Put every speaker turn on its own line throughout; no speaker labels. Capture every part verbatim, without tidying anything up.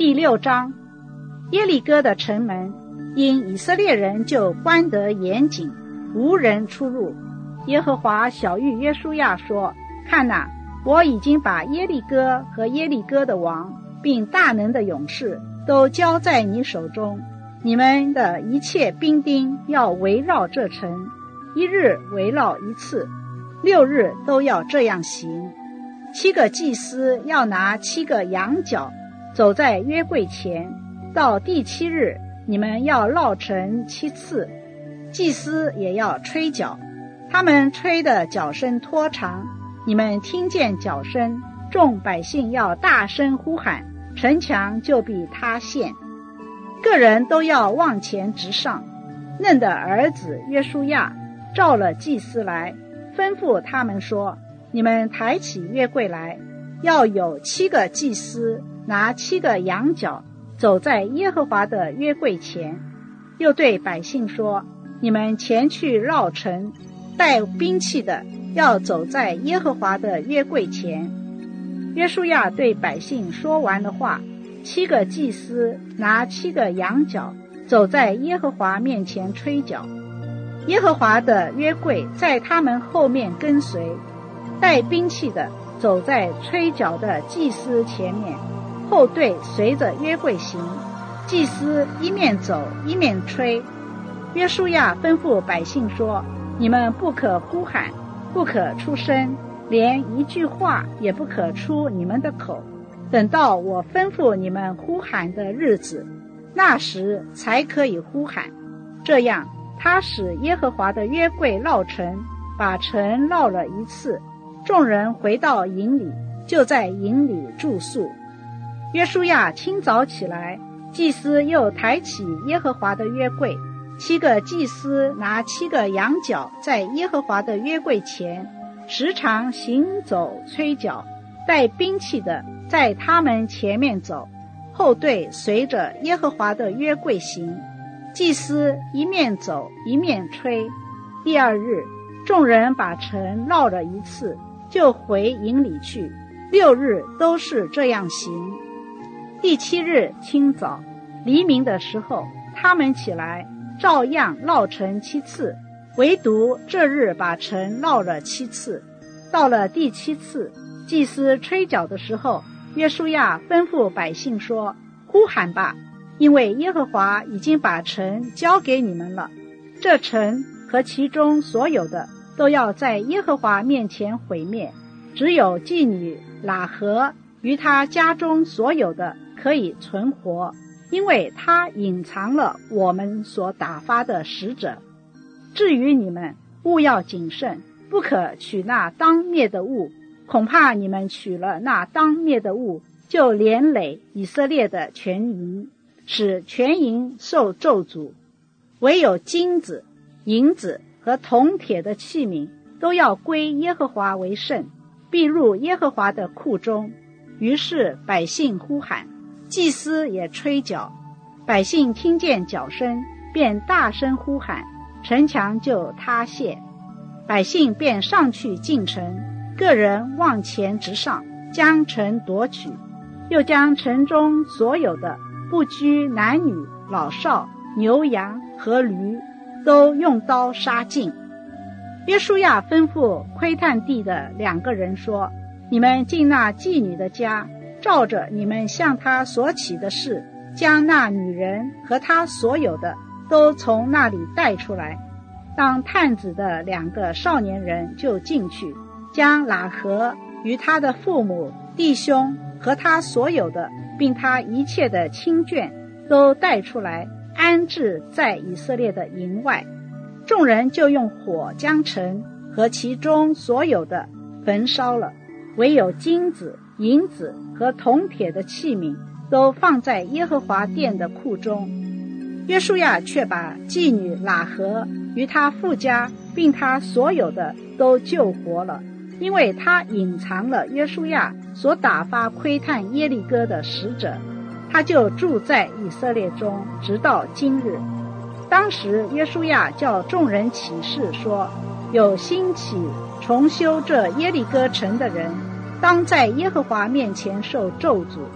第六章，耶利哥的城门，因以色列人就关得严谨，无人出入。耶和华晓谕约书亚说：看哪，我已经把耶利哥和耶利哥的王，并大能的勇士都交在你手中。你们的一切兵丁要围绕这城，一日围绕一次，六日都要这样行。七个祭司要拿七个羊角，走在约柜前，到第七日，你们要绕城七次。祭司也要吹角，他们吹的角声拖长，你们听见角声，众百姓要大声呼喊，城墙就必塌陷。个人都要往前直上。嫩的儿子约书亚召了祭司来，吩咐他们说：你们抬起约柜来，要有七个祭司拿七个羊角，走在耶和华的约柜前。又对百姓说：你们前去绕城，带兵器的要走在耶和华的约柜前。约书亚对百姓说完了话，七个祭司拿七个羊角，走在耶和华面前吹角。耶和华的约柜在他们后面跟随，带兵器的走在吹角的祭司前面，后队随着约柜行。祭司一面走一面吹。约书亚吩咐百姓说：你们不可呼喊，不可出声，连一句话也不可出你们的口，等到我吩咐你们呼喊的日子，那时才可以呼喊。这样他使耶和华的约柜绕城，把城绕了一次。众人回到营里，就在营里住宿。约书亚清早起来，祭司又抬起耶和华的约柜，七个祭司拿七个羊角，在耶和华的约柜前时常行走吹角，带兵器的在他们前面走，后队随着耶和华的约柜行。祭司一面走一面吹。第二日，众人把城绕了一次，就回营里去，六日都是这样行。第七日清早，黎明的时候，他们起来，照样绕城七次，唯独这日把城绕了七次。到了第七次，祭司吹角的时候，约书亚吩咐百姓说：呼喊吧，因为耶和华已经把城交给你们了。这城和其中所有的都要在耶和华面前毁灭，只有妓女喇合与他家中所有的可以存活，因为他隐藏了我们所打发的使者。至于你们，务要谨慎，不可取那当灭的物，恐怕你们取了那当灭的物，就连累以色列的全营，使全营受咒诅。唯有金子、银子和铜铁的器皿都要归耶和华为圣，必入耶和华的库中。于是百姓呼喊，祭司也吹角，百姓听见角声，便大声呼喊，城墙就塌陷。百姓便上去进城，个人往前直上，将城夺取，又将城中所有的，不拘男女老少、牛羊和驴，都用刀杀尽。约书亚吩咐窥探地的两个人说：你们进那妓女的家，照着你们向她所起的事，将那女人和她所有的都从那里带出来。当探子的两个少年人就进去，将喇合与他的父母、弟兄和他所有的，并他一切的亲眷都带出来，安置在以色列的营外。众人就用火将城和其中所有的焚烧了，唯有金子、银子和铜铁的器皿都放在耶和华殿的库中。约书亚却把妓女喇合与他父家并他所有的都救活了，因为他隐藏了约书亚所打发窥探耶利哥的使者，他就住在以色列中，直到今日。当时约书亚叫众人起誓说：有兴起重修这耶利哥城的人，当在耶和华面前受咒诅。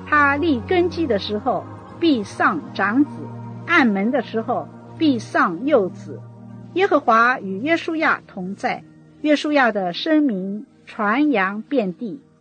他立根基的时候，必上长子；按门的时候，必上幼子。耶和华与约书亚同在，约书亚的声名传扬遍地。